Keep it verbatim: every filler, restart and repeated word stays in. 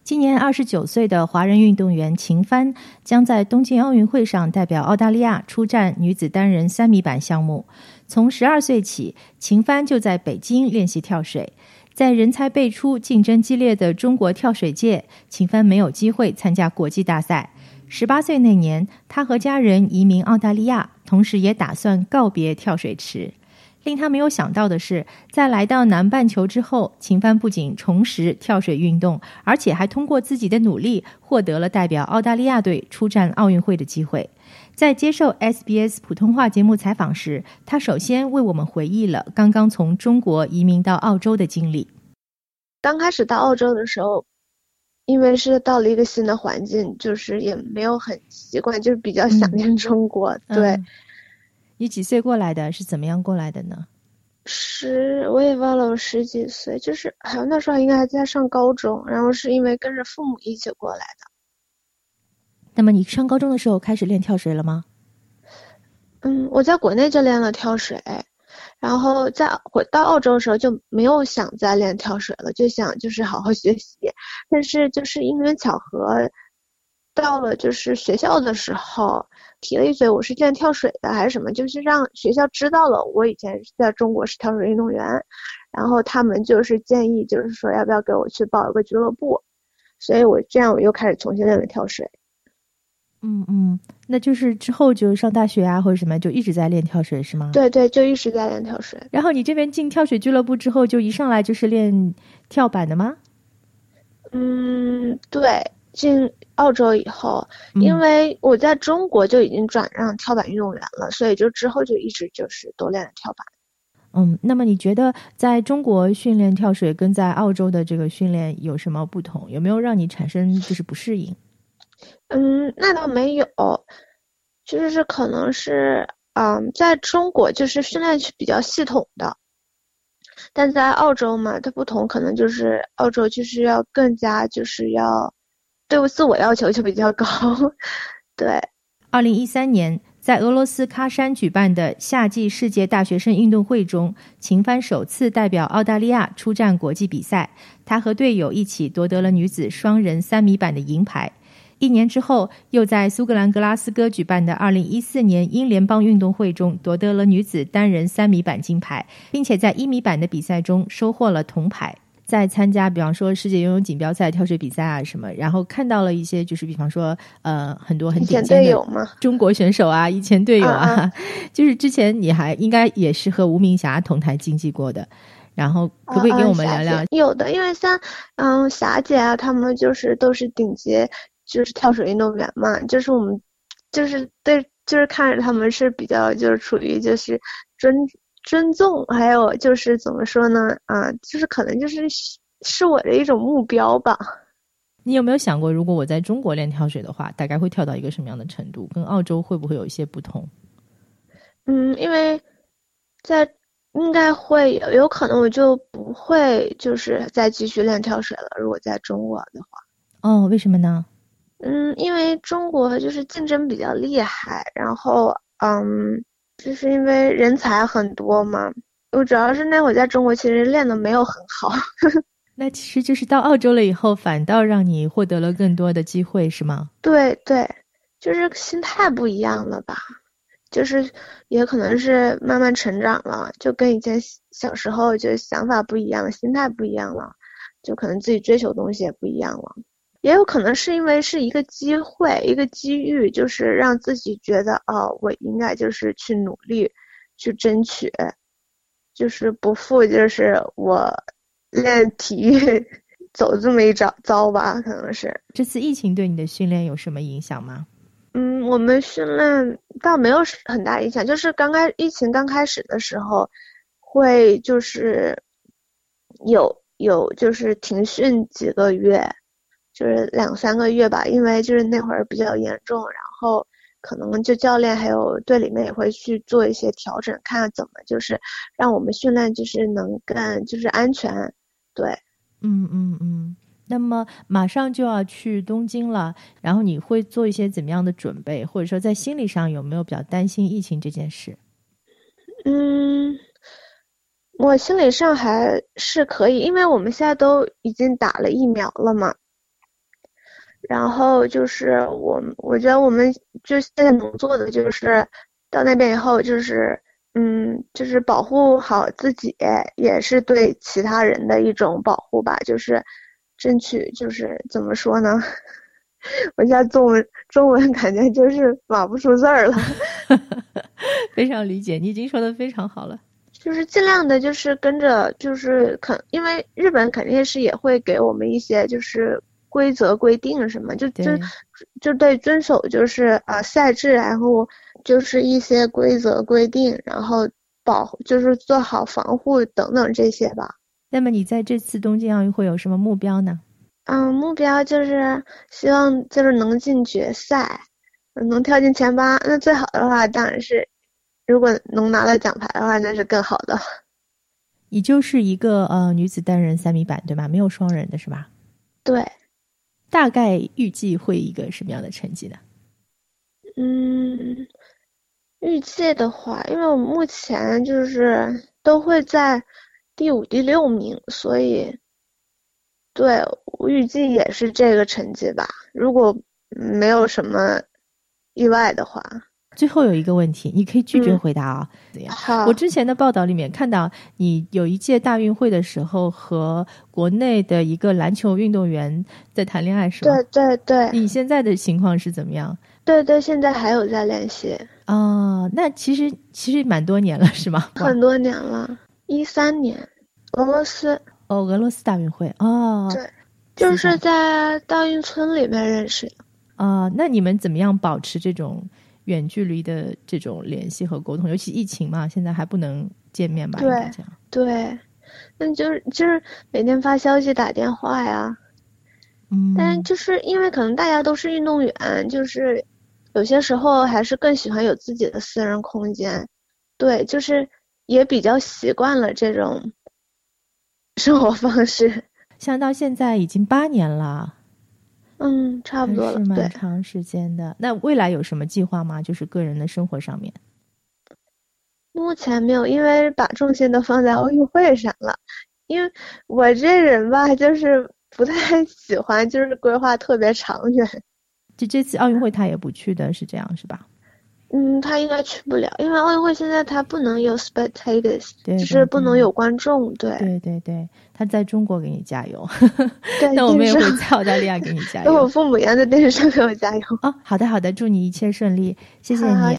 今年二十九岁的华人运动员秦帆将在东京奥运会上代表澳大利亚出战女子单人三米板项目。从十二岁起，秦帆就在北京练习跳水。在人才辈出、竞争激烈的中国跳水界，秦帆没有机会参加国际大赛。十八岁那年，他和家人移民澳大利亚，同时也打算告别跳水池。令他没有想到的是，在来到南半球之后，秦帆不仅重拾跳水运动，而且还通过自己的努力获得了代表澳大利亚队出战奥运会的机会。在接受 S B S 普通话节目采访时，他首先为我们回忆了刚刚从中国移民到澳洲的经历。 刚开始到澳洲的时候，因为是到了一个新的环境，就是也没有很习惯，就是比较想念中国。嗯、对、嗯， 你几岁过来的？是怎么样过来的呢？ 十，我也忘了我十几岁，就是好像那时候应该还在上高中，然后是因为跟着父母一起过来的。 那么你上高中的时候开始练跳水了吗？ 嗯，我在国内就练了跳水，然后在回到澳洲的时候就没有想再练跳水了，就想就是好好学习。但是就是因缘巧合，到了就是学校的时候提了一嘴我是练跳水的还是什么，就是让学校知道了我以前在中国是跳水运动员，然后他们就是建议就是说要不要给我去报一个俱乐部，所以我这样我又开始重新练了跳水。 嗯嗯，那就是之后就上大学啊或者什么就一直在练跳水是吗？ 对对，就一直在练跳水。 然后你这边进跳水俱乐部之后就一上来就是练跳板的吗？ 嗯，对，进澳洲以后、嗯、因为我在中国就已经转让跳板运动员了，所以就之后就一直就是多练跳板。 嗯，那么你觉得在中国训练跳水跟在澳洲的这个训练有什么不同？有没有让你产生就是不适应？ 嗯，那倒没有，就是可能是嗯，在中国就是训练是比较系统的，但在澳洲嘛，它不同，可能就是澳洲就是要更加就是要对我自我要求就比较高。对， 二零一三年在俄罗斯喀山举办的夏季世界大学生运动会中，秦帆首次代表澳大利亚出战国际比赛，他和队友一起夺得了女子双人三米板的银牌。一年之后，又在苏格兰格拉斯哥举办的二零一四年英联邦运动会中夺得了女子单人三米板金牌，并且在一米板的比赛中收获了铜牌。在参加比方说世界游泳锦标赛跳水比赛啊什么，然后看到了一些就是比方说呃很多很顶尖的中国选手啊，以前队友啊，啊啊就是之前你还应该也是和吴明霞同台竞技过的，然后可不可以跟我们聊聊？ 啊啊、有的，因为像嗯霞姐啊，他们就是都是顶级就是跳水运动员嘛，就是我们就是对就是看着他们是比较就是处于就是尊尊重，还有就是怎么说呢啊，就是可能就是是我的一种目标吧。 你有没有想过如果我在中国练跳水的话大概会跳到一个什么样的程度，跟澳洲会不会有一些不同？ 嗯，因为在应该会有有可能我就不会就是再继续练跳水了，如果在中国的话。 哦，为什么呢？ 嗯，因为中国就是竞争比较厉害，然后嗯，就是因为人才很多嘛。我主要是那会儿在中国其实练的没有很好。 那其实就是到澳洲了以后，反倒让你获得了更多的机会，是吗？ 对对，就是心态不一样了吧，就是也可能是慢慢成长了，就跟以前小时候就想法不一样，心态不一样了，就可能自己追求的东西也不一样了。也有可能是因为是一个机会一个机遇，就是让自己觉得哦，我应该就是去努力去争取，就是不负就是我练体育走这么一招糟吧，可能是。 这次疫情对你的训练有什么影响吗？ 嗯，我们训练倒没有很大影响，就是刚开疫情刚开始的时候会就是有有就是停训几个月，就是两三个月吧，因为就是那会儿比较严重，然后可能就教练还有队里面也会去做一些调整，看怎么就是让我们训练就是能更就是安全。对， 嗯嗯嗯。那么马上就要去东京了，然后你会做一些怎么样的准备，或者说在心理上有没有比较担心疫情这件事？ 嗯，我心理上还是可以，因为我们现在都已经打了疫苗了嘛。 然后就是我我觉得我们就现在能做的就是到那边以后就是嗯就是保护好自己，也是对其他人的一种保护吧，就是争取就是怎么说呢，我现在中文中文感觉就是码不出字儿了。 非常理解，你已经说得非常好了。 就是尽量的就是跟着就是肯因为日本肯定是也会给我们一些就是规则规定什么，就就就对遵守就是呃赛制，然后就是一些规则规定，然后保就是做好防护等等这些吧。 那么你在这次东京奥运会有什么目标呢？ 嗯，目标就是希望就是能进决赛，能跳进前八。那最好的话当然是，如果能拿到奖牌的话，那是更好的。 你就是一个呃女子单人三米板对吧？没有双人的是吧？ 对。 大概预计会一个什么样的成绩呢？ 嗯，预计的话，因为我目前就是都会在第五、第六名，所以对我预计也是这个成绩吧。如果没有什么意外的话。 最后有一个问题，你可以拒绝回答啊、哦嗯。 好， 我之前的报道里面看到你有一届大运会的时候和国内的一个篮球运动员在谈恋爱，是吗？ 对对对。 你现在的情况是怎么样？ 对对，现在还有在联系。 哦，那其实其实蛮多年了，是吗？ 很多年了，一三年，俄罗斯。 哦，俄罗斯大运会哦。 对，就是在大运村里面认识的。 啊、呃，那你们怎么样保持这种远距离的这种联系和沟通？尤其疫情嘛，现在还不能见面吧？ 对， 应该这样。 对，那就是就是每天发消息、打电话呀。 嗯， 但是就是因为可能大家都是运动员，就是有些时候还是更喜欢有自己的私人空间。对，就是也比较习惯了这种生活方式。 像到现在已经八年了。 嗯，差不多了， 是蛮长时间的。那未来有什么计划吗？就是个人的生活上面。 目前没有，因为把重心都放在奥运会上了。因为我这人吧，就是不太喜欢就是规划特别长远。 就这次奥运会他也不去的，是这样是吧？ 嗯，他应该去不了，因为奥运会现在他不能有 spectators， 对， 就是不能有观众。对对对对，他在中国给你加油。 对， 那我们也会在澳大利亚给你加油。 跟我父母一样在电视上给我加油。 哦，好的好的，祝你一切顺利，谢谢你。